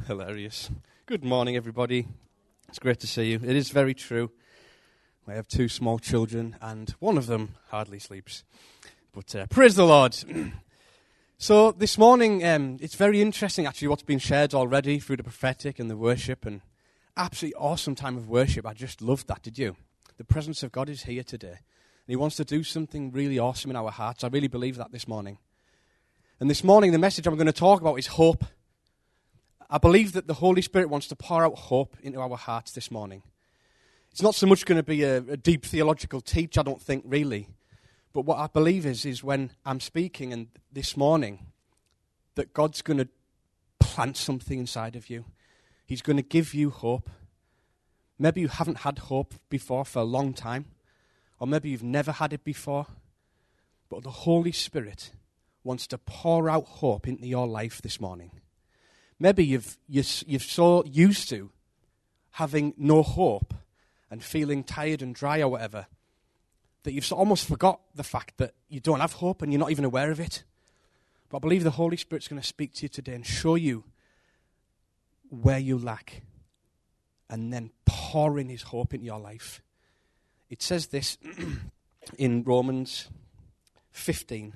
Hilarious. Good morning, everybody. It's great to see you. It is very true. I have two small children, and one of them hardly sleeps. But praise the Lord. So this morning, it's very interesting, actually, what's been shared already through the prophetic and the worship, and absolutely awesome time of worship. I just loved that, did you? The presence of God is here today, and He wants to do something really awesome in our hearts. I really believe that this morning. And this morning, the message I'm going to talk about is hope. I believe that the Holy Spirit wants to pour out hope into our hearts this morning. It's not so much going to be a deep theological teach, I don't think, really. But what I believe is when I'm speaking and this morning, that God's going to plant something inside of you. He's going to give you hope. Maybe you haven't had hope before for a long time, or maybe you've never had it before. But the Holy Spirit wants to pour out hope into your life this morning. Maybe you're so used to having no hope and feeling tired and dry or whatever that you've almost forgot the fact that you don't have hope and you're not even aware of it. But I believe the Holy Spirit's going to speak to you today and show you where you lack and then pour in His hope into your life. It says this in Romans 15.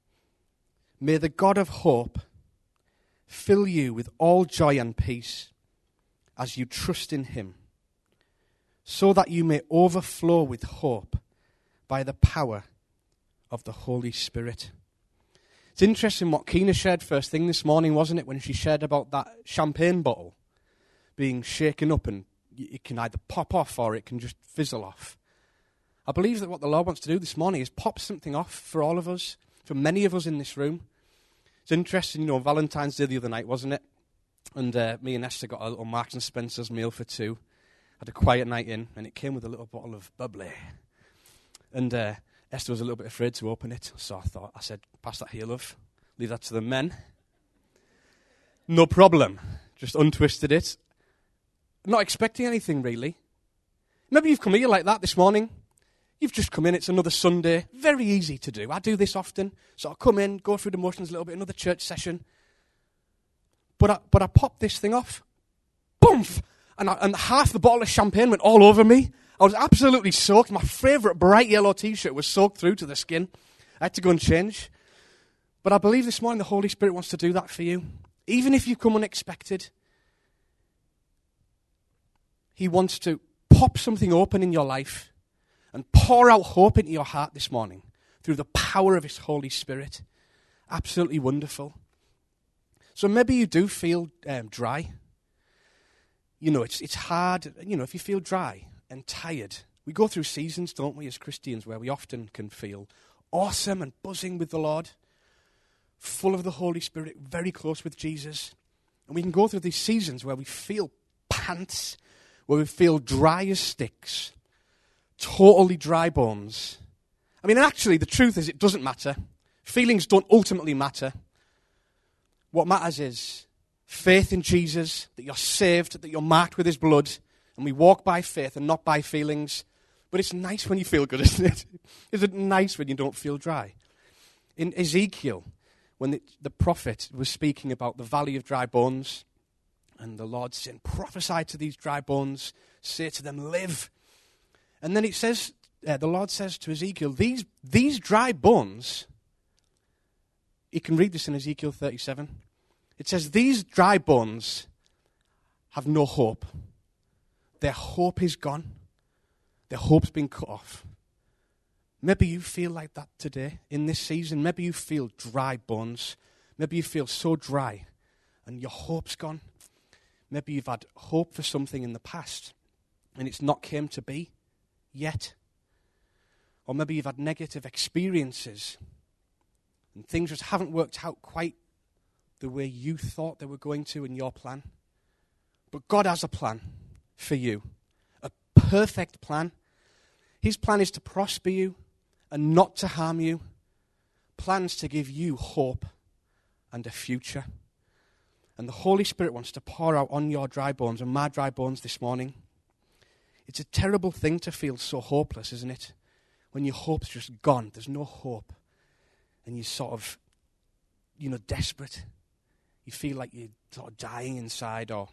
May the God of hope fill you with all joy and peace as you trust in Him, so that you may overflow with hope by the power of the Holy Spirit. It's interesting what Keena shared first thing this morning, wasn't it, when she shared about that champagne bottle being shaken up and it can either pop off or it can just fizzle off. I believe that what the Lord wants to do this morning is pop something off for all of us, for many of us in this room. It's interesting, Valentine's Day the other night, wasn't it? And me and Esther got a little Marks and Spencer's meal for two. Had a quiet night in, and it came with a little bottle of bubbly. And Esther was a little bit afraid to open it, so I said, pass that here, love. Leave that to the men. No problem. Just untwisted it. Not expecting anything, really. Maybe you've come here like that this morning. You've just come in, it's another Sunday. Very easy to do. I do this often. So I come in, go through the motions a little bit, another church session. But I popped this thing off. Boomf! And half the bottle of champagne went all over me. I was absolutely soaked. My favourite bright yellow T-shirt was soaked through to the skin. I had to go and change. But I believe this morning the Holy Spirit wants to do that for you. Even if you come unexpected, He wants to pop something open in your life and pour out hope into your heart this morning through the power of His Holy Spirit. Absolutely wonderful. So maybe you do feel dry. It's hard. If you feel dry and tired, we go through seasons, don't we, as Christians, where we often can feel awesome and buzzing with the Lord, full of the Holy Spirit, very close with Jesus. And we can go through these seasons where we feel pants, where we feel dry as sticks, totally dry bones. And actually, the truth is it doesn't matter. Feelings don't ultimately matter. What matters is faith in Jesus, that you're saved, that you're marked with His blood, and we walk by faith and not by feelings. But it's nice when you feel good, isn't it? Isn't it nice when you don't feel dry? In Ezekiel, when the prophet was speaking about the valley of dry bones, and the Lord said, prophesy to these dry bones, say to them, live. And then it says, the Lord says to Ezekiel, these dry bones, you can read this in Ezekiel 37. It says, these dry bones have no hope. Their hope is gone. Their hope's been cut off. Maybe you feel like that today, in this season. Maybe you feel dry bones. Maybe you feel so dry and your hope's gone. Maybe you've had hope for something in the past and it's not came to be yet. Or maybe you've had negative experiences and things just haven't worked out quite the way you thought they were going to in your plan. But God has a plan for you, a perfect plan. His plan is to prosper you and not to harm you. Plans to give you hope and a future. And the Holy Spirit wants to pour out on your dry bones and my dry bones this morning. It's a terrible thing to feel so hopeless, isn't it? When your hope's just gone, there's no hope. And you're sort of, desperate. you feel like you're sort of dying inside, or,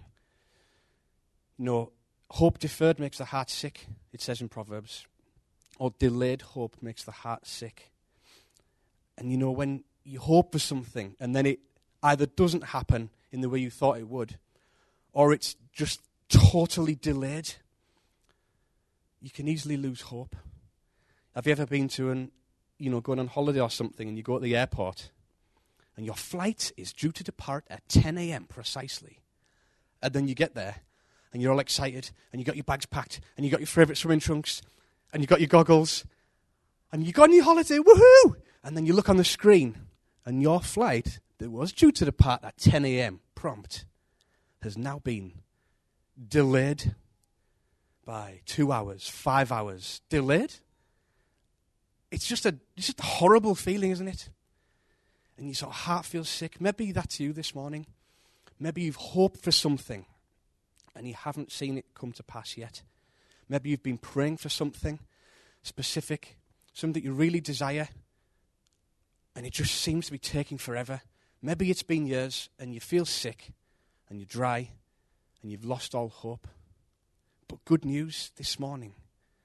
hope deferred makes the heart sick, it says in Proverbs. Or delayed hope makes the heart sick. And when you hope for something and then it either doesn't happen in the way you thought it would, or it's just totally delayed, you can easily lose hope. Have you ever been to going on holiday or something, and you go to the airport and your flight is due to depart at 10 a.m. precisely, and then you get there and you're all excited and you got your bags packed and you got your favourite swimming trunks and you got your goggles and you got on your holiday, woohoo! And then you look on the screen and your flight that was due to depart at 10 a.m. prompt has now been delayed by 2 hours, 5 hours. Delayed? It's just a horrible feeling, isn't it? And your sort of heart feels sick. Maybe that's you this morning. Maybe you've hoped for something and you haven't seen it come to pass yet. Maybe you've been praying for something specific, something that you really desire, and it just seems to be taking forever. Maybe it's been years and you feel sick and you're dry and you've lost all hope. But good news this morning.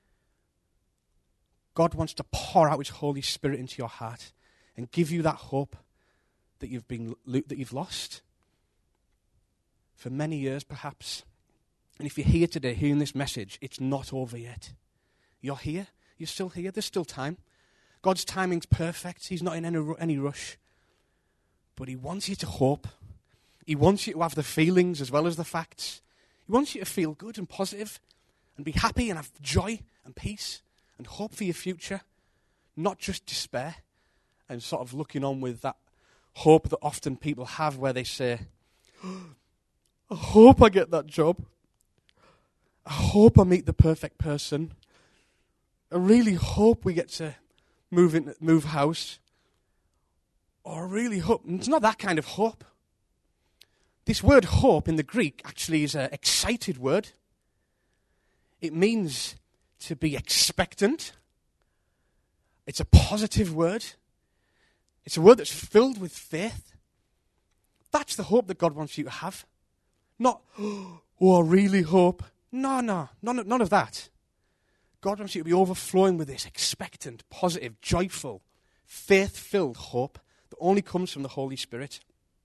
God wants to pour out his Holy Spirit into your heart and give you that hope that you've lost for many years perhaps. And if you're here today hearing this message, it's not over yet. You're here. You're still here. There's still time. God's timing's perfect. He's not in any rush. But he wants you to hope. He wants you to have the feelings as well as the facts. He wants you to feel good and positive and be happy and have joy and peace and hope for your future, not just despair and sort of looking on with that hope that often people have where they say, I hope I get that job. I hope I meet the perfect person. I really hope we get to move house. Or I really hope. And it's not that kind of hope. This word hope in the Greek actually is an excited word. It means to be expectant. It's a positive word. It's a word that's filled with faith. That's the hope that God wants you to have. Not, oh, I really hope. No, none of that. God wants you to be overflowing with this expectant, positive, joyful, faith-filled hope that only comes from the Holy Spirit.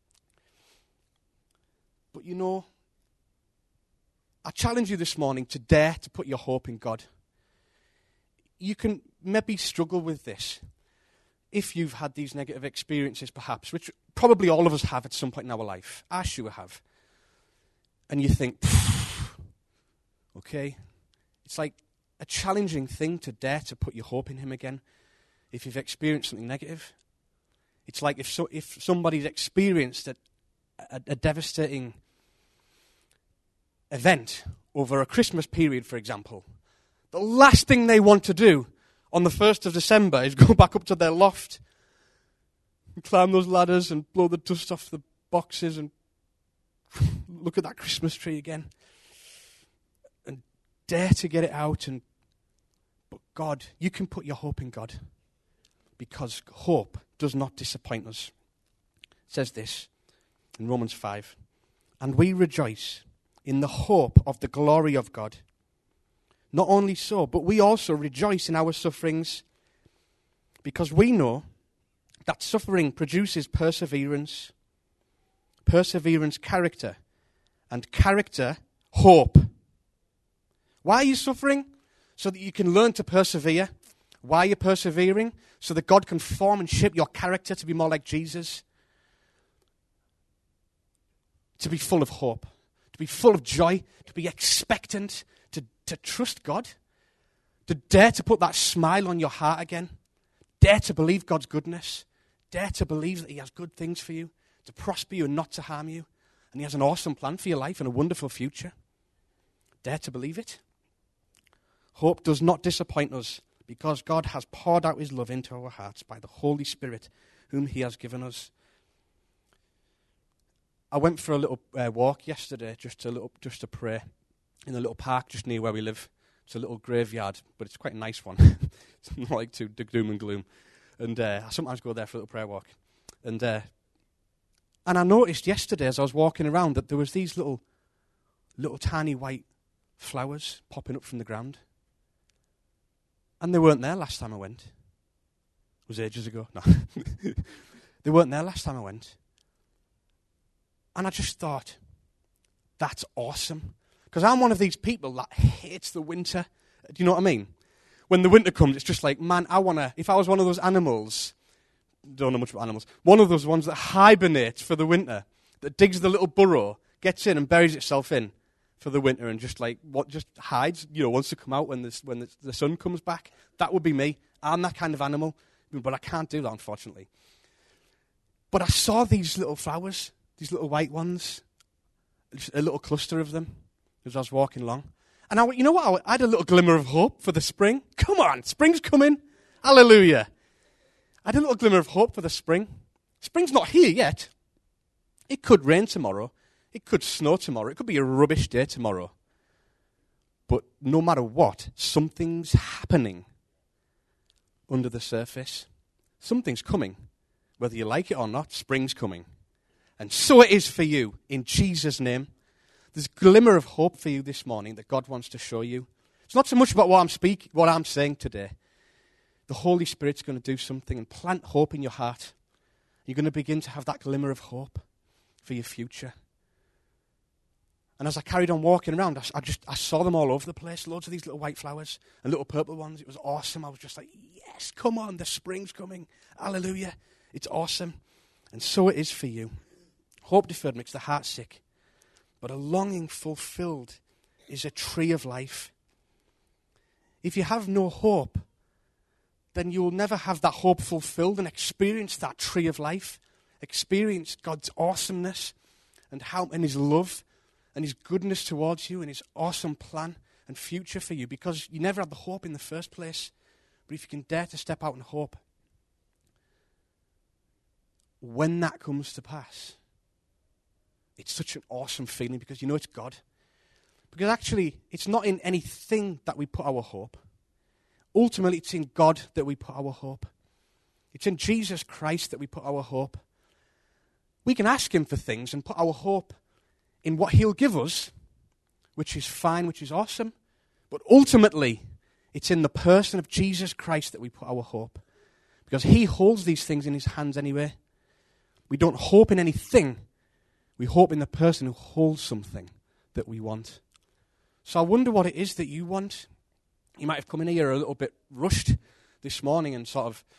But I challenge you this morning to dare to put your hope in God. You can maybe struggle with this if you've had these negative experiences perhaps, which probably all of us have at some point in our life. I sure have. And you think, okay, it's like a challenging thing to dare to put your hope in him again if you've experienced something negative. It's like if somebody's experienced a devastating event over a Christmas period, for example, the last thing they want to do on the 1st of December is go back up to their loft and climb those ladders and blow the dust off the boxes and look at that Christmas tree again and dare to get it out. But God, you can put your hope in God because hope does not disappoint us. It says this in Romans 5, and we rejoice in the hope of the glory of God. Not only so, but we also rejoice in our sufferings because we know that suffering produces perseverance, perseverance, character, and character, hope. Why are you suffering? So that you can learn to persevere. Why are you persevering? So that God can form and shape your character to be more like Jesus. To be full of hope. To be full of joy. To be expectant. To trust God. To dare to put that smile on your heart again. Dare to believe God's goodness. Dare to believe that he has good things for you. To prosper you and not to harm you. And he has an awesome plan for your life and a wonderful future. Dare to believe it. Hope does not disappoint us because God has poured out his love into our hearts by the Holy Spirit whom he has given us. I went for a little walk yesterday just to pray in a little park just near where we live. It's a little graveyard, but it's quite a nice one. It's not like too doom and gloom. And I sometimes go there for a little prayer walk. And And I noticed yesterday as I was walking around that there was these little tiny white flowers popping up from the ground. And they weren't there last time I went. It was ages ago. No. They weren't there last time I went. And I just thought, that's awesome. Because I'm one of these people that hates the winter. Do you know what I mean? When the winter comes, it's just like, man, if I was one of those animals, don't know much about animals, one of those ones that hibernates for the winter, that digs the little burrow, gets in and buries itself in for the winter and just hides, wants to come out when the sun comes back. That would be me. I'm that kind of animal, but I can't do that, unfortunately. But I saw these little flowers, these little white ones, a little cluster of them as I was walking along. And I had a little glimmer of hope for the spring. Come on, spring's coming. Hallelujah. I had a little glimmer of hope for the spring. Spring's not here yet. It could rain tomorrow. It could snow tomorrow. It could be a rubbish day tomorrow. But no matter what, something's happening under the surface. Something's coming. Whether you like it or not, spring's coming. And so it is for you, in Jesus' name. There's a glimmer of hope for you this morning that God wants to show you. It's not so much about what I'm saying today. The Holy Spirit's going to do something and plant hope in your heart. You're going to begin to have that glimmer of hope for your future. And as I carried on walking around, I saw them all over the place. Loads of these little white flowers and little purple ones. It was awesome. I was just like, yes, come on, the spring's coming. Hallelujah. It's awesome. And so it is for you. Hope deferred makes the heart sick. But a longing fulfilled is a tree of life. If you have no hope, then you will never have that hope fulfilled and experience that tree of life. Experience God's awesomeness and His love and His goodness towards you and His awesome plan and future for you, because you never had the hope in the first place. But if you can dare to step out in hope, when that comes to pass, it's such an awesome feeling because you know it's God. Because actually, it's not in anything that we put our hope. Ultimately, it's in God that we put our hope. It's in Jesus Christ that we put our hope. We can ask Him for things and put our hope in what He'll give us, which is fine, which is awesome. But ultimately, it's in the person of Jesus Christ that we put our hope. Because He holds these things in His hands anyway. We don't hope in anything. We hope in the person who holds something that we want. So I wonder what it is that you want. You might have come in here a little bit rushed this morning and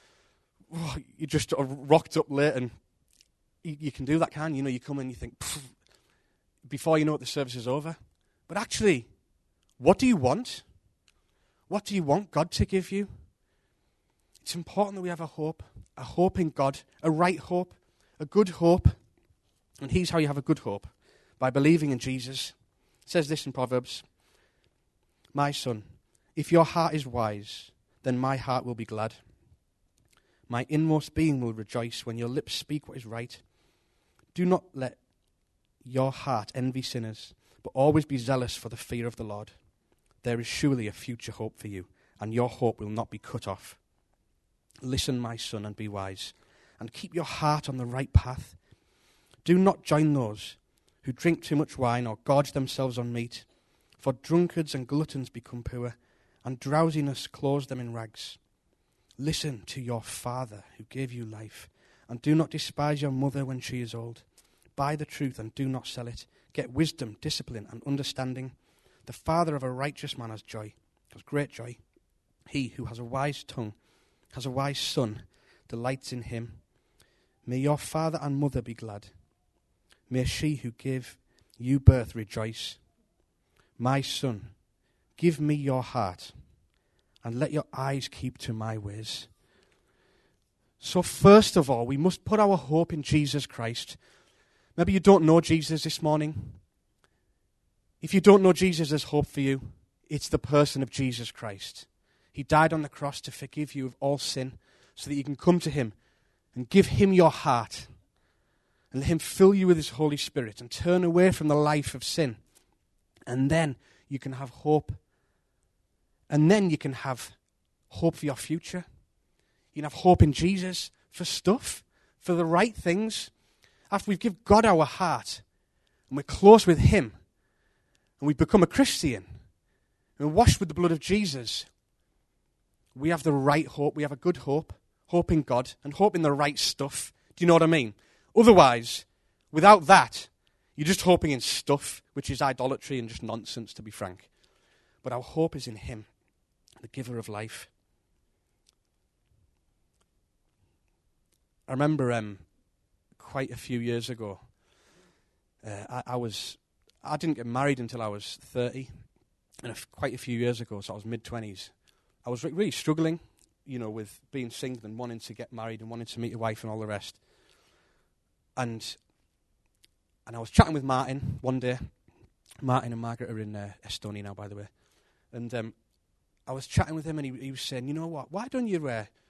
you just sort of rocked up late, and you can do that, can't you? You come in and you think, before you know it, the service is over. But actually, what do you want? What do you want God to give you? It's important that we have a hope in God, a right hope, a good hope. And here's how you have a good hope: by believing in Jesus. It says this in Proverbs: "My son, if your heart is wise, then my heart will be glad. My inmost being will rejoice when your lips speak what is right. Do not let your heart envy sinners, but always be zealous for the fear of the Lord. There is surely a future hope for you, and your hope will not be cut off. Listen, my son, and be wise, and keep your heart on the right path. Do not join those who drink too much wine or gorge themselves on meat, for drunkards and gluttons become poor, and drowsiness clothes them in rags. Listen to your father who gave you life, and do not despise your mother when she is old. Buy the truth and do not sell it. Get wisdom, discipline, and understanding. The father of a righteous man has great joy. He who has a wise tongue, has a wise son, delights in him. May your father and mother be glad. May she who gave you birth rejoice. My son, give me your heart, and let your eyes keep to my ways." So first of all, we must put our hope in Jesus Christ. Maybe you don't know Jesus this morning. If you don't know Jesus, there's hope for you. It's the person of Jesus Christ. He died on the cross to forgive you of all sin, so that you can come to Him and give Him your heart and let Him fill you with His Holy Spirit and turn away from the life of sin. And then you can have hope. And then you can have hope for your future. You can have hope in Jesus for stuff, for the right things. after we've given God our heart, and we're close with him, and we've become a Christian, and washed with the blood of Jesus, we have the right hope. We have a good hope. Hope in God and hope in the right stuff. Do you know what I mean? Otherwise, without that, you're just hoping in stuff, which is idolatry and just nonsense, to be frank. But our hope is in him, the giver of life. I remember quite a few years ago, I didn't get married until I was 30, and quite a few years ago, so I was mid-20s. I was really struggling, with being single and wanting to get married and wanting to meet a wife and all the rest. And I was chatting with Martin one day. Martin and Margaret are in Estonia now, by the way. And I was chatting with him, and he was saying, you know what? Why don't you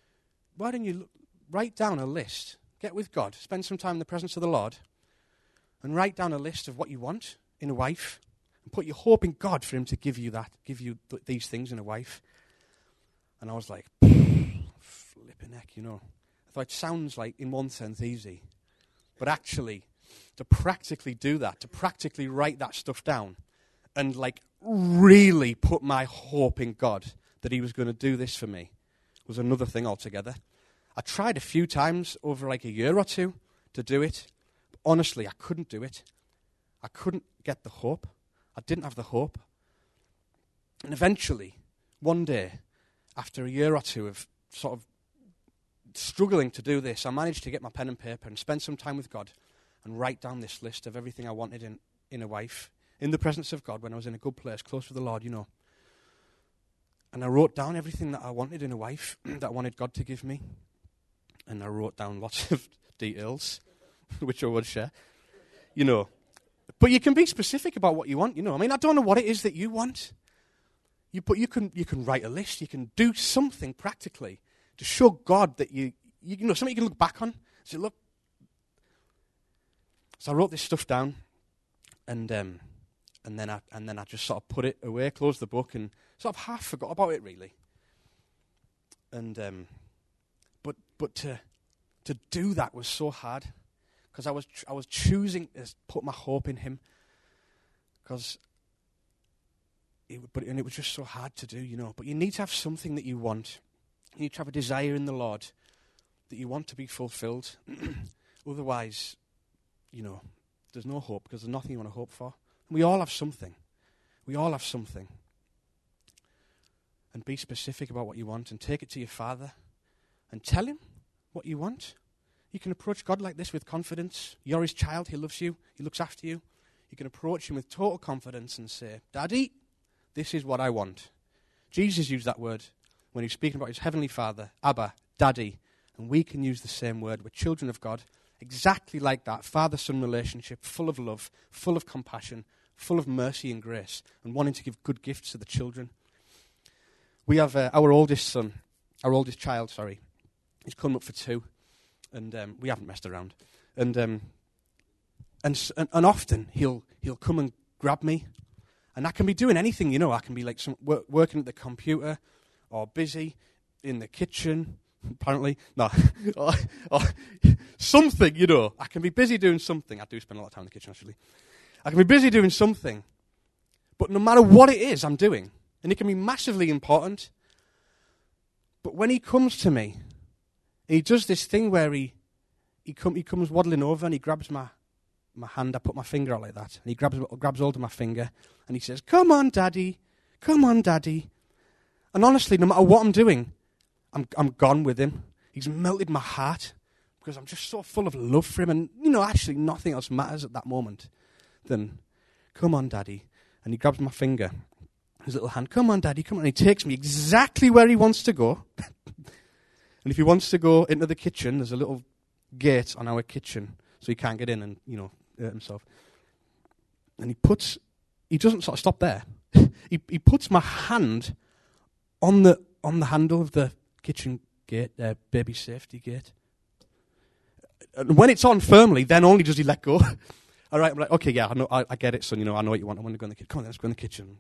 write down a list? Get with God, spend some time in the presence of the Lord, and write down a list of what you want in a wife, and put your hope in God for him to give you these things in a wife. And I was like, flipping heck, I thought it sounds like, in one sense, easy. But actually, to practically do that, to practically write that stuff down, and really put my hope in God that he was going to do this for me, was another thing altogether. I tried a few times over a year or two to do it. But honestly, I couldn't do it. I couldn't get the hope. I didn't have the hope. And eventually, one day, after a year or two of sort of struggling to do this, I managed to get my pen and paper and spend some time with God and write down this list of everything I wanted in a wife, in the presence of God, when I was in a good place, close to the Lord, And I wrote down everything that I wanted in a wife, that I wanted God to give me. And I wrote down lots of details, which I would share, But you can be specific about what you want, I mean, I don't know what it is that you want. But you can write a list. You can do something practically to show God that you something you can look back on. So look. So I wrote this stuff down, and then I just sort of put it away, closed the book, and sort of half forgot about it really. And but to do that was so hard, because I was choosing to put my hope in him, because. It was just so hard to do, But you need to have something that you want. You need to have a desire in the Lord that you want to be fulfilled. Otherwise, there's no hope, because there's nothing you want to hope for. And we all have something. We all have something. And be specific about what you want, and take it to your Father and tell him what you want. You can approach God like this with confidence. You're his child. He loves you. He looks after you. You can approach him with total confidence and say, Daddy, this is what I want. Jesus used that word when he was speaking about his heavenly Father, Abba, Daddy. And we can use the same word. We're children of God, exactly like that, father-son relationship, full of love, full of compassion, full of mercy and grace, and wanting to give good gifts to the children. We have our oldest child, he's coming up for 2, and we haven't messed around. And often he'll come and grab me. And I can be doing anything, I can be working at the computer, or busy in the kitchen, apparently. No, or something, I can be busy doing something. I do spend a lot of time in the kitchen, actually. I can be busy doing something, but no matter what it is I'm doing, and it can be massively important, but when he comes to me, he does this thing where he comes waddling over and he grabs my hand, I put my finger out like that, and he grabs hold of my finger, and he says, come on, Daddy. And honestly, no matter what I'm doing, I'm gone with him. He's melted my heart, because I'm just so full of love for him, and, actually nothing else matters at that moment than, come on, Daddy. And he grabs my finger, his little hand, come on, Daddy, come on. And he takes me exactly where he wants to go. And if he wants to go into the kitchen, there's a little gate on our kitchen, so he can't get in and, hurt himself. And he doesn't sort of stop there. he puts my hand on the handle of the kitchen gate, baby safety gate. And when it's on firmly, then only does he let go. All right, I'm like, okay, yeah, I get it, son. I know what you want. I want to go in the kitchen. Come on, let's go in the kitchen.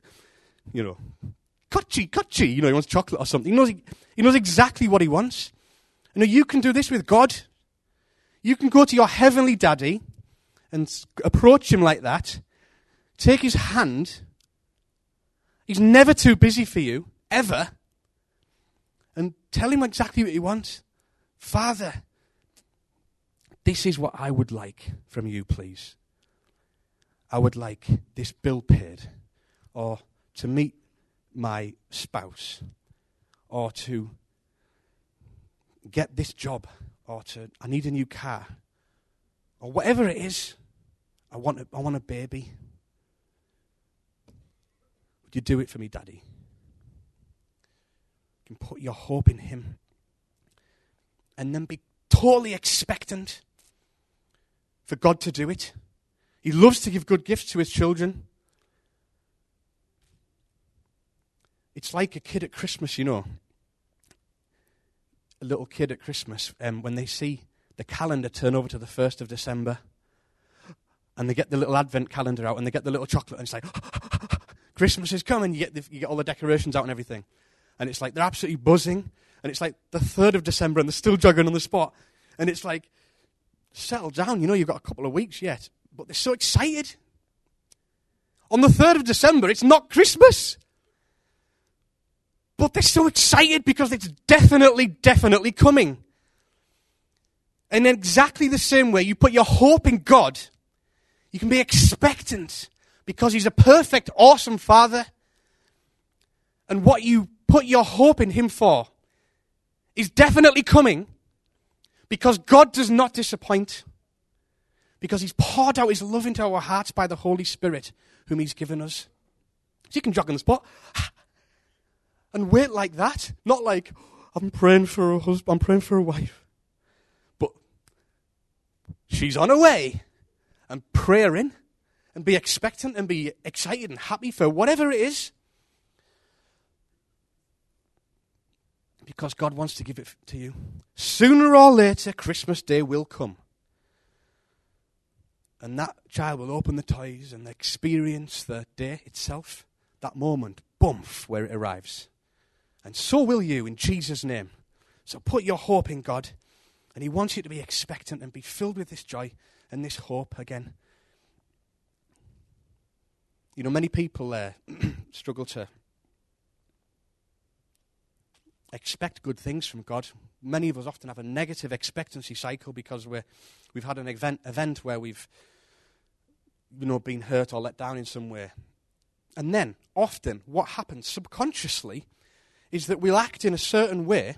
Kachi. He wants chocolate or something. He knows exactly what he wants. You can do this with God. You can go to your heavenly daddy and approach him like that, take his hand. He's never too busy for you, ever. And tell him exactly what you want. Father, this is what I would like from you, please. I would like this bill paid, or to meet my spouse, or to get this job, or I need a new car, or whatever it is. I want a baby. Would you do it for me, Daddy? You can put your hope in him, and then be totally expectant for God to do it. He loves to give good gifts to his children. It's like a kid at Christmas, you know. A little kid at Christmas, when they see the calendar turn over to the 1st of December, and they get the little advent calendar out, and they get the little chocolate, and it's like, Christmas is coming. You get all the decorations out and everything. And it's like, they're absolutely buzzing. And it's like the 3rd of December, and they're still jogging on the spot. And it's like, settle down, you know, you've got a couple of weeks yet. But they're so excited. On the 3rd of December, it's not Christmas. But they're so excited because it's definitely coming. And in exactly the same way, you put your hope in God, you can be expectant because he's a perfect, awesome Father. And what you put your hope in him for is definitely coming because God does not disappoint. Because he's poured out his love into our hearts by the Holy Spirit, whom he's given us. So you can jog on the spot and wait like that. Not like, I'm praying for a husband, I'm praying for a wife. But she's on her way. And praying and be expectant and be excited and happy for whatever it is. Because God wants to give it to you. Sooner or later, Christmas Day will come. And that child will open the toys and experience the day itself, that moment, boomf, where it arrives. And so will you, in Jesus' name. So put your hope in God, and he wants you to be expectant and be filled with this joy and this hope again. You know, many people struggle to expect good things from God. Many of us often have a negative expectancy cycle because we've had an event where we've been hurt or let down in some way. And then, often, what happens subconsciously is that we'll act in a certain way,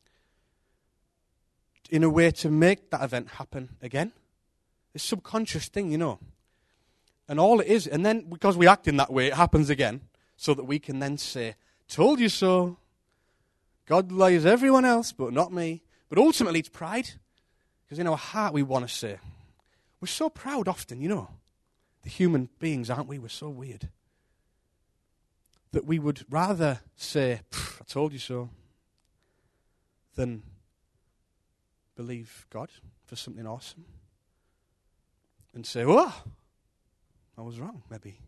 in a way to make that event happen again. It's a subconscious thing, you know. And all it is, and then because we act in that way, it happens again, so that we can then say, told you so. God lies everyone else, but not me. But ultimately, it's pride. Because in our heart, we want to say, we're so proud often, you know. The human beings, aren't we? We're so weird. That we would rather say, I told you so, than believe God for something awesome. And say, oh, I was wrong, maybe.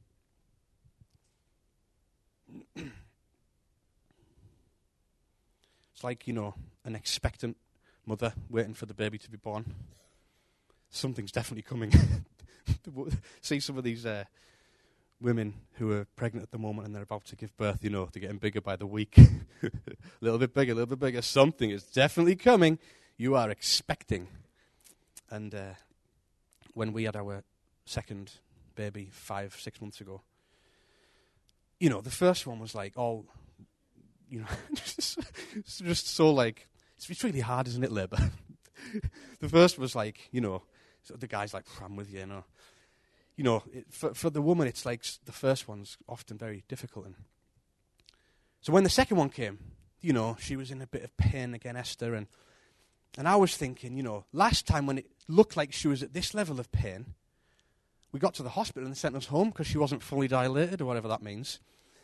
It's like, an expectant mother waiting for the baby to be born. Something's definitely coming. See some of these women who are pregnant at the moment and they're about to give birth, they're getting bigger by the week. A little bit bigger. Something is definitely coming. You are expecting. And when we had our second baby 5-6 months ago, the first one was like all, just so like, it's really hard, isn't it, labour? The first was like, so the guy's like, I'm with you, for the woman, it's like the first one's often very difficult. And so when the second one came, she was in a bit of pain again, Esther, and I was thinking, last time when it looked like she was at this level of pain, we got to the hospital and they sent us home because she wasn't fully dilated or whatever that means.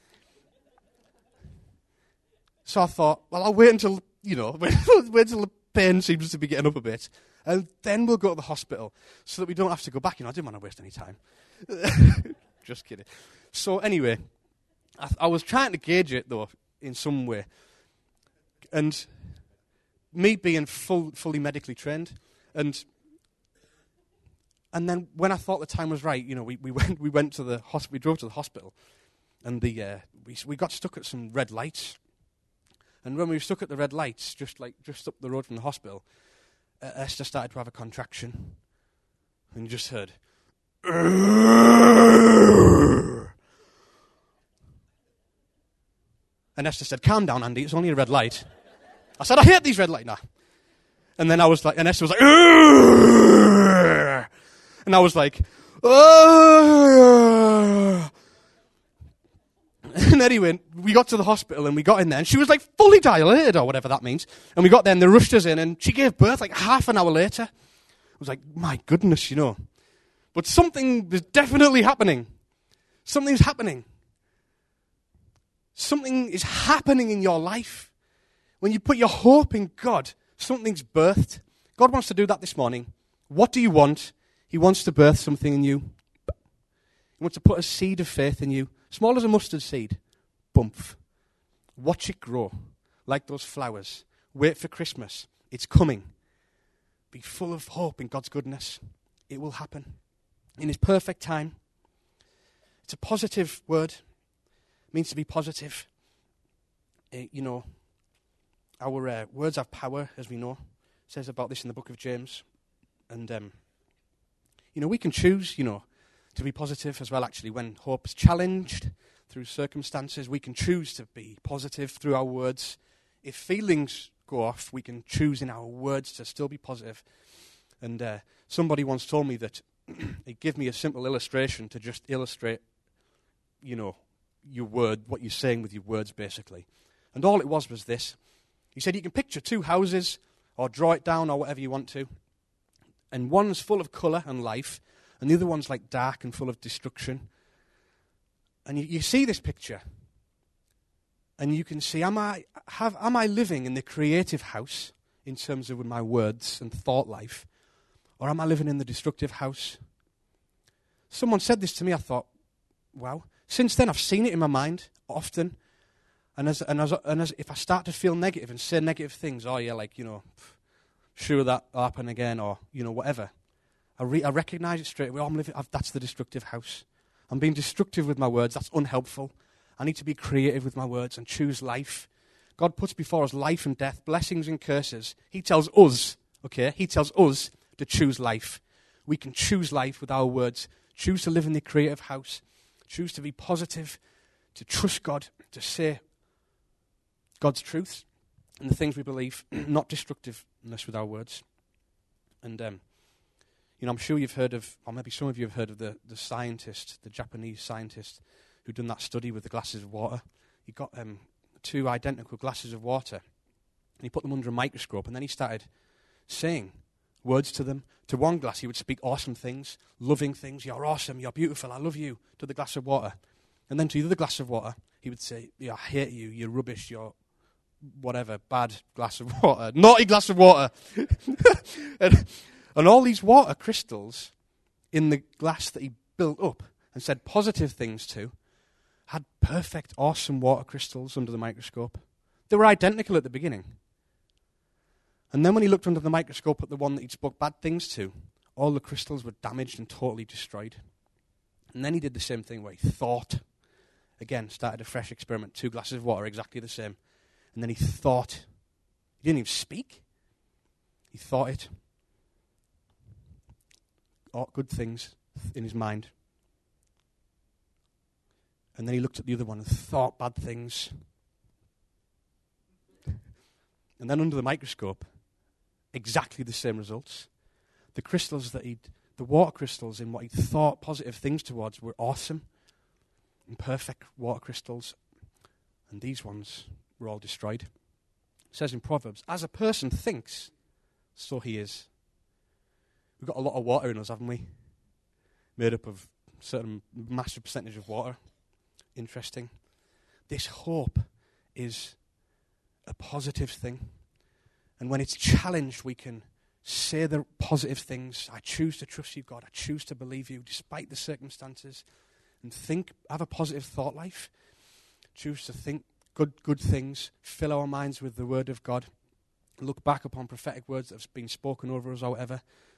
So I thought, well, I'll wait until, wait until the pain seems to be getting up a bit, and then we'll go to the hospital so that we don't have to go back. I didn't want to waste any time. Just kidding. So anyway, I was trying to gauge it, though, in some way. And me being fully medically trained, and And then when I thought the time was right, we went to the hospital. We drove to the hospital, and we got stuck at some red lights. And when we were stuck at the red lights, just up the road from the hospital, Esther started to have a contraction, and you just heard. And Esther said, "Calm down, Andy. It's only a red light." I said, "I hate these red lights." Nah. And then and Esther was like, "Urgh!" And I was like, "Oh." And anyway, we got to the hospital and we got in there and she was like fully dilated or whatever that means. And we got there and they rushed us in and she gave birth like half an hour later. I was like, my goodness, But something is definitely happening. Something's happening. Something is happening in your life. When you put your hope in God, something's birthed. God wants to do that this morning. What do you want? He wants to birth something in you. He wants to put a seed of faith in you. Small as a mustard seed. Bump. Watch it grow. Like those flowers. Wait for Christmas. It's coming. Be full of hope in God's goodness. It will happen. In His perfect time. It's a positive word. It means to be positive. Our words have power, as we know. It says about this in the book of James. And, we can choose, to be positive as well, actually. When hope's challenged through circumstances, we can choose to be positive through our words. If feelings go off, we can choose in our words to still be positive. And somebody once told me that it gave me a simple illustration to just illustrate, your word, what you're saying with your words, basically. And all it was this. He said you can picture two houses or draw it down or whatever you want to. And one's full of colour and life, and the other one's like dark and full of destruction. And you see this picture, and you can see, am I living in the creative house in terms of my words and thought life, or am I living in the destructive house? Someone said this to me, I thought, wow. Since then, I've seen it in my mind often, and as if I start to feel negative and say negative things, sure that'll happen again, or whatever. I recognize it straight away. That's the destructive house. I'm being destructive with my words. That's unhelpful. I need to be creative with my words and choose life. God puts before us life and death, blessings and curses. He tells us to choose life. We can choose life with our words. Choose to live in the creative house. Choose to be positive, to trust God, to say God's truth and the things we believe, not destructiveness with our words. And I'm sure you've heard of, or maybe some of you have heard of the scientist, the Japanese scientist who done that study with the glasses of water. He got two identical glasses of water, and he put them under a microscope, and then he started saying words to them. To one glass, he would speak awesome things, loving things. You're awesome, you're beautiful, I love you, to the glass of water. And then to the other glass of water, he would say, I hate you, you're rubbish, you're whatever, bad glass of water, naughty glass of water. And all these water crystals in the glass that he built up and said positive things to had perfect, awesome water crystals under the microscope. They were identical at the beginning. And then when he looked under the microscope at the one that he'd spoke bad things to, all the crystals were damaged and totally destroyed. And then he did the same thing where he thought. Again, started a fresh experiment. 2 glasses of water, exactly the same. And then he thought. He didn't even speak. He thought it. Good things in his mind. And then he looked at the other one and thought bad things. And then under the microscope, exactly the same results. The crystals the water crystals in what he thought positive things towards were awesome and perfect water crystals. And these ones were all destroyed. It says in Proverbs, as a person thinks, so he is. We've got a lot of water in us, haven't we? Made up of a certain massive percentage of water. Interesting. This hope is a positive thing. And when it's challenged, we can say the positive things. I choose to trust you, God. I choose to believe you despite the circumstances. And have a positive thought life. Choose to think good things. Fill our minds with the word of God. Look back upon prophetic words that have been spoken over us or whatever.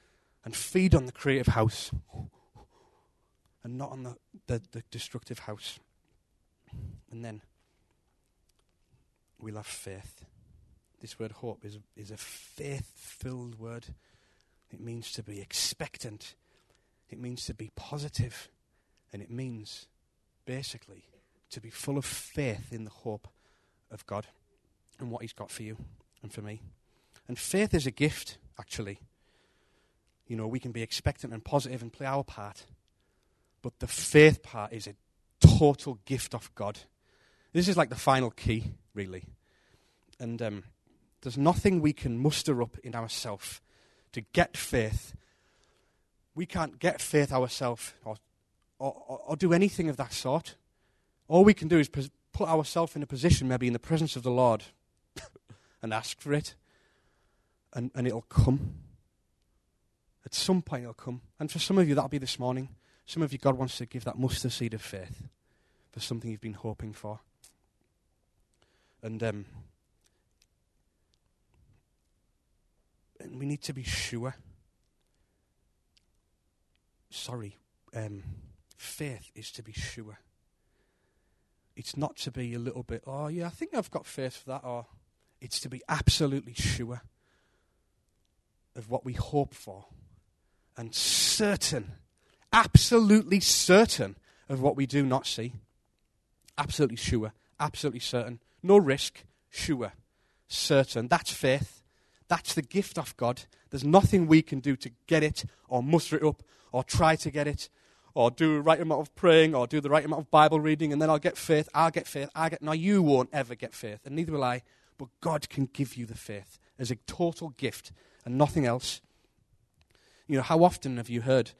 and feed on the creative house and not on the destructive house. And then we'll have faith. This word hope is a faith-filled word. It means to be expectant. It means to be positive. And it means, basically, to be full of faith in the hope of God and what he's got for you and for me. And faith is a gift, actually. You know, we can be expectant and positive and play our part. But the faith part is a total gift of God. This is like the final key, really. And there's nothing we can muster up in ourselves to get faith. We can't get faith ourselves or do anything of that sort. All we can do is put ourselves in a position, maybe in the presence of the Lord, and ask for it. And it'll come. At some point it'll come. And for some of you, that'll be this morning. Some of you, God wants to give that mustard seed of faith for something you've been hoping for. And we need to be sure. Faith is to be sure. It's not to be a little bit, oh yeah, I think I've got faith for that, or it's to be absolutely sure of what we hope for and certain, absolutely certain of what we do not see. Absolutely sure, absolutely certain. No risk, sure, certain. That's faith. That's the gift of God. There's nothing we can do to get it or muster it up or try to get it or do the right amount of praying or do the right amount of Bible reading and then I'll get faith. No, you won't ever get faith and neither will I. But God can give you the faith as a total gift and nothing else. You know, how often have you heard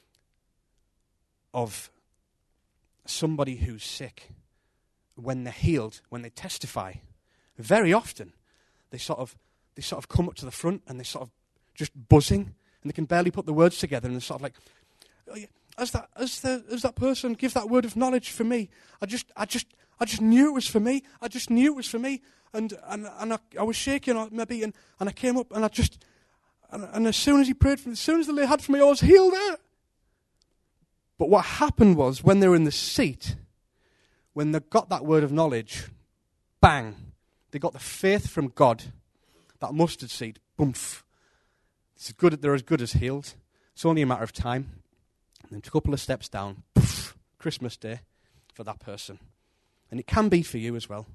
of somebody who's sick when they're healed, when they testify? Very often they sort of come up to the front and they're sort of just buzzing and they can barely put the words together and they're sort of like, oh yeah, as that person give that word of knowledge for me, I just knew it was for me. I just knew it was for me. And I was shaking maybe and I came up and and as soon as he prayed for me, as soon as the lay had for me, I was healed there. But what happened was when they were in the seat, when they got that word of knowledge, bang, they got the faith from God. That mustard seed, boomf. They're as good as healed. It's only a matter of time. And then a couple of steps down, poof, Christmas Day for that person. And it can be for you as well.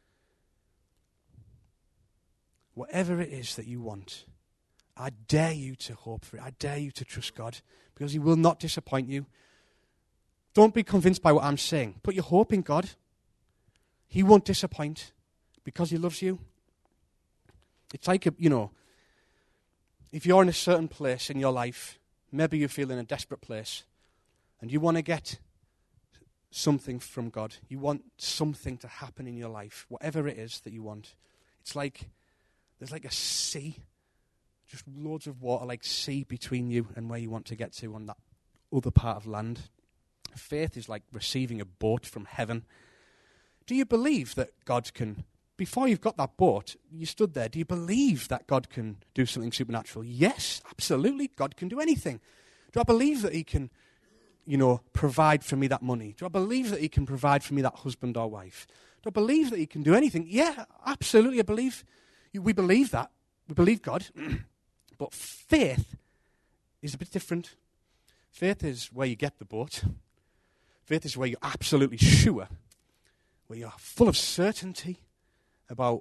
Whatever it is that you want, I dare you to hope for it. I dare you to trust God because he will not disappoint you. Don't be convinced by what I'm saying. Put your hope in God. He won't disappoint because he loves you. It's like, if you're in a certain place in your life, maybe you feel in a desperate place, and you want to get something from God. You want something to happen in your life, whatever it is that you want. It's like, there's like a sea, just loads of water, like sea between you and where you want to get to on that other part of land. Faith is like receiving a boat from heaven. Do you believe that God can... Before you've got that boat, you stood there. Do you believe that God can do something supernatural? Yes, absolutely. God can do anything. Do I believe that he can, provide for me that money? Do I believe that he can provide for me that husband or wife? Do I believe that he can do anything? Yeah, absolutely. We believe that. We believe God. But faith is a bit different. Faith is where you get the boat. Faith is where you're absolutely sure, where you're full of certainty about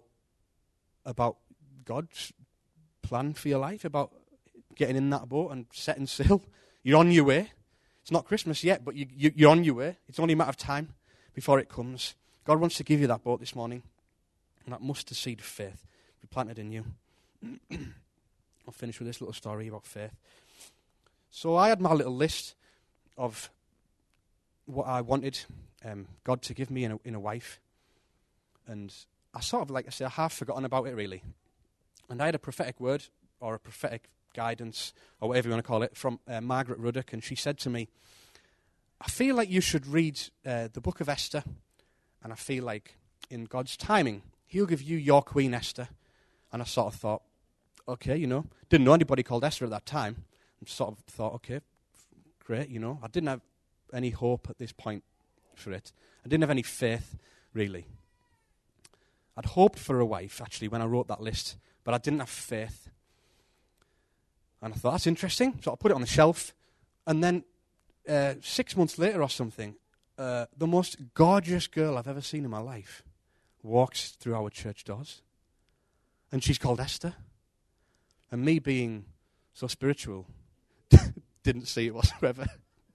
God's plan for your life, about getting in that boat and setting sail. You're on your way. It's not Christmas yet, but you're on your way. It's only a matter of time before it comes. God wants to give you that boat this morning, and that mustard seed of faith be planted in you. I'll finish with this little story about faith. So I had my little list of what I wanted God to give me in a wife, and I sort of, like I say, I have forgotten about it really. And I had a prophetic word, or a prophetic guidance, or whatever you want to call it, from Margaret Ruddock, and she said to me, I feel like you should read the book of Esther, and I feel like in God's timing, he'll give you your Queen Esther. And I sort of thought, okay, didn't know anybody called Esther at that time, sort of thought, okay, great, you know. I didn't have any hope at this point for it. I didn't have any faith, really. I'd hoped for a wife, actually, when I wrote that list, but I didn't have faith. And I thought, that's interesting. So I put it on the shelf. And then 6 months later or something, the most gorgeous girl I've ever seen in my life walks through our church doors. And she's called Esther. And me being so spiritual, didn't see it whatsoever.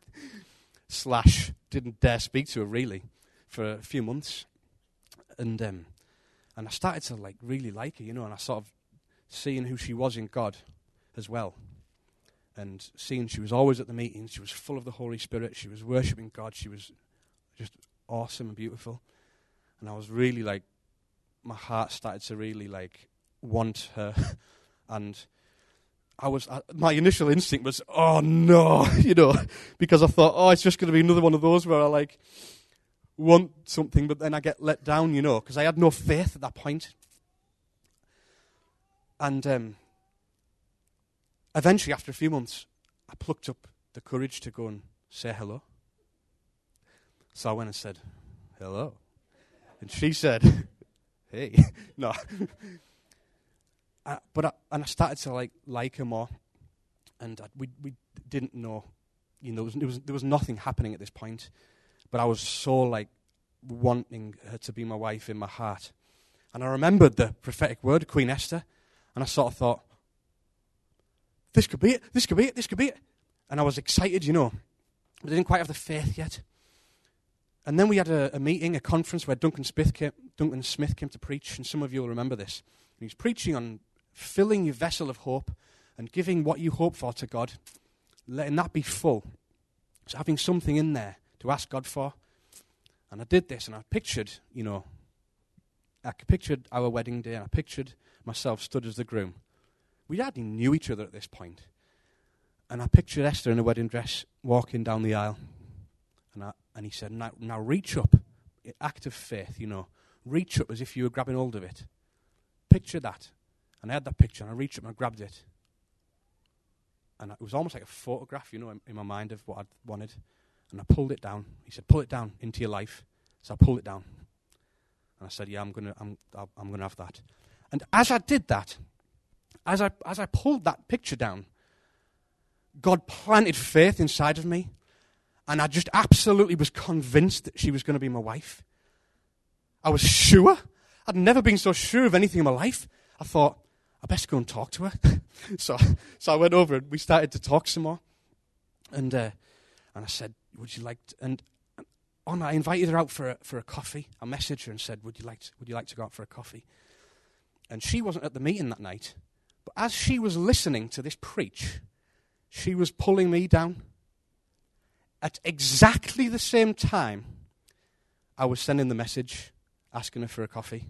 / didn't dare speak to her, really, for a few months. And I started to really like her, you know, and I sort of seeing who she was in God as well. And seeing she was always at the meetings, she was full of the Holy Spirit, she was worshipping God, she was just awesome and beautiful. And I was really my heart started to really want her. And my initial instinct was, oh no, you know, because I thought, oh, it's just going to be another one of those where I want something, but then I get let down, you know, because I had no faith at that point. And eventually, after a few months, I plucked up the courage to go and say hello. So I went and said, hello. And she said, hey. No. And I started to like her more. And we didn't know, you know, there was nothing happening at this point. But I was so wanting her to be my wife in my heart. And I remembered the prophetic word, Queen Esther. And I sort of thought, this could be it, this could be it, this could be it. And I was excited, you know. But I didn't quite have the faith yet. And then we had a meeting, a conference where Duncan Smith came to preach. And some of you will remember this. And he's preaching on filling your vessel of hope and giving what you hope for to God. Letting that be full. So having something in there to ask God for. And I did this, and I pictured, you know, our wedding day, and I pictured myself stood as the groom. We hardly knew each other at this point. And I pictured Esther in a wedding dress walking down the aisle. And he said, now reach up, act of faith, you know. Reach up as if you were grabbing hold of it. Picture that. And I had that picture, and I reached up and I grabbed it. And it was almost like a photograph, you know, in my mind of what I'd wanted. And I pulled it down. He said, pull it down into your life. So I pulled it down. And I said, yeah, I'm gonna have that. And as I did that, as I pulled that picture down, God planted faith inside of me. And I just absolutely was convinced that she was going to be my wife. I was sure. I'd never been so sure of anything in my life. I thought, I best go and talk to her. So I went over and we started to talk some more. And I said, would you like to, and I invited her out for a coffee. I messaged her and said, would you like to go out for a coffee? And she wasn't at the meeting that night. But as she was listening to this preach, she was pulling me down. At exactly the same time, I was sending the message, asking her for a coffee.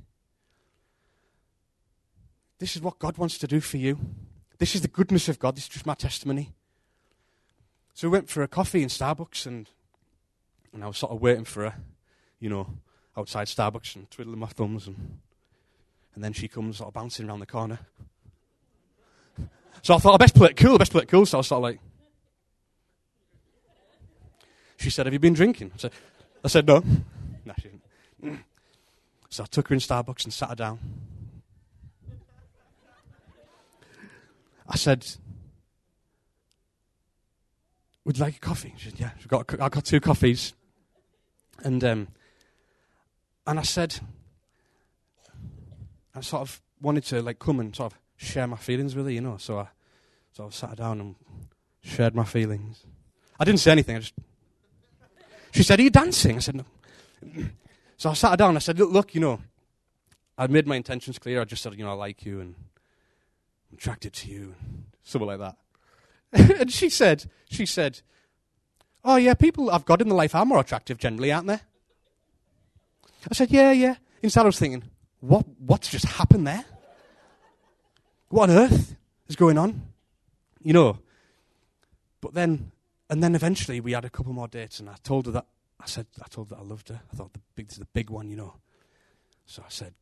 This is what God wants to do for you. This is the goodness of God. This is just my testimony. So we went for a coffee in Starbucks, and I was sort of waiting for her, you know, outside Starbucks and twiddling my thumbs. And then she comes sort of bouncing around the corner. So I thought, I best play it cool. So I was sort of like... She said, have you been drinking? I said no. No, she didn't. So I took her in Starbucks and sat her down. I said, would you like a coffee? She said, yeah, I got 2 coffees. And I said, I sort of wanted to come and sort of share my feelings with her, you know. So I sat her down and shared my feelings. I didn't say anything, She said, are you dancing? I said, no. So I sat her down and I said, look, you know, I made my intentions clear. I just said, you know, I like you and I'm attracted to you, and something like that. And she said, oh yeah, people I've got in the life are more attractive generally, aren't they? I said, yeah. Inside I was thinking, what's just happened there? What on earth is going on? You know. But then, and then eventually we had a couple more dates, and I told her that I loved her. I thought this is the big one, you know. So I said,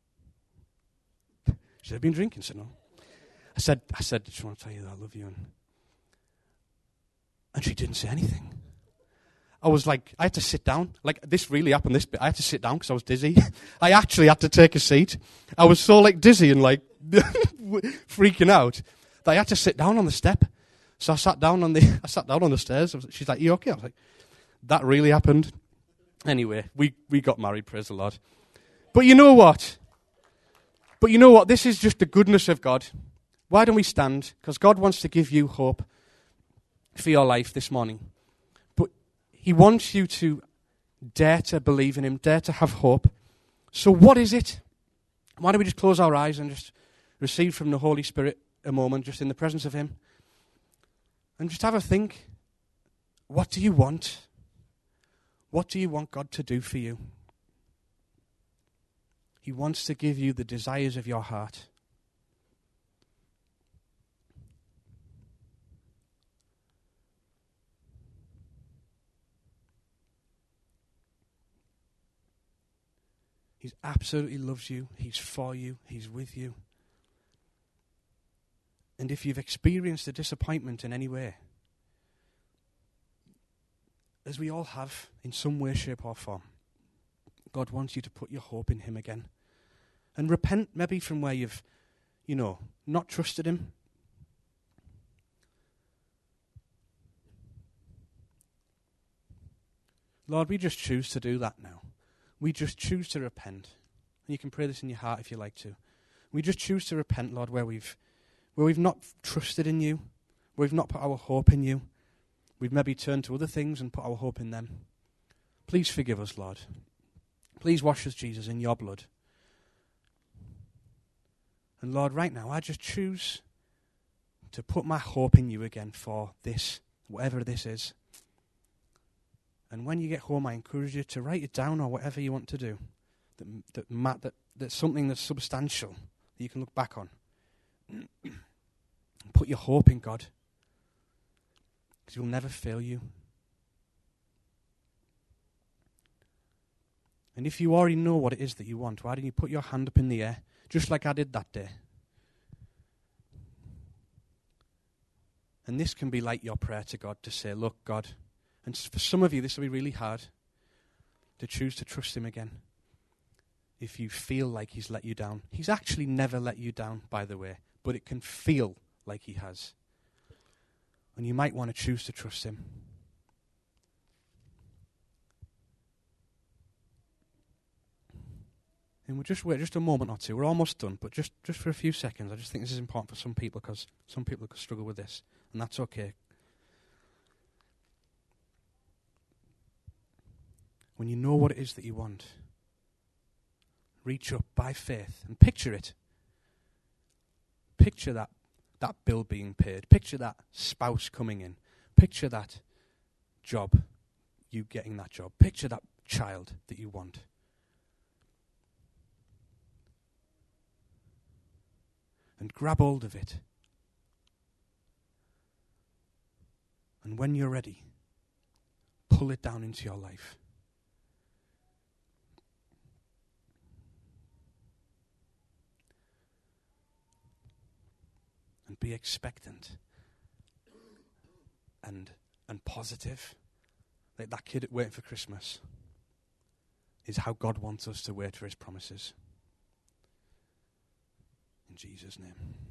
she said, I've been drinking. I said, no. I said, I just want to tell you that I love you. And And she didn't say anything. I was like, I had to sit down. Like, this really happened, this bit. I had to sit down because I was dizzy. I actually had to take a seat. I was so, like, dizzy and, like, freaking out that I had to sit down on the step. So I sat down on the stairs. She's like, you okay? I was like, that really happened. Anyway, we got married, praise the Lord. But you know what? This is just the goodness of God. Why don't we stand? Because God wants to give you hope for your life this morning. But he wants you to dare to believe in him, dare to have hope. So what is it? Why don't we just close our eyes and just receive from the Holy Spirit a moment, just in the presence of him? And just have a think. What do you want? What do you want God to do for you? He wants to give you the desires of your heart. He absolutely loves you. He's for you. He's with you. And if you've experienced a disappointment in any way, as we all have in some way, shape or form, God wants you to put your hope in him again. And repent maybe from where you've, not trusted him. Lord, we just choose to do that now. We just choose to repent. And you can pray this in your heart if you like to. We just choose to repent, Lord, where we've not trusted in you, where we've not put our hope in you. We've maybe turned to other things and put our hope in them. Please forgive us, Lord. Please wash us, Jesus, in your blood. And Lord, right now, I just choose to put my hope in you again for this, whatever this is. And when you get home, I encourage you to write it down or whatever you want to do. That's something that's substantial that you can look back on. Put your hope in God. Because he'll never fail you. And if you already know what it is that you want, why don't you put your hand up in the air, just like I did that day? And this can be like your prayer to God, to say, look, God, and for some of you this will be really hard, to choose to trust him again. If you feel like he's let you down. He's actually never let you down, by the way, but it can feel like he has. And you might want to choose to trust him. And we'll just wait just a moment or two. We're almost done, but just for a few seconds. I just think this is important for some people because some people could struggle with this, and that's okay. When you know what it is that you want, reach up by faith and picture it. Picture that bill being paid. Picture that spouse coming in. Picture that job, you getting that job. Picture that child that you want. And grab hold of it. And when you're ready, pull it down into your life. And be expectant and positive. Like that kid waiting for Christmas is how God wants us to wait for his promises. In Jesus' name.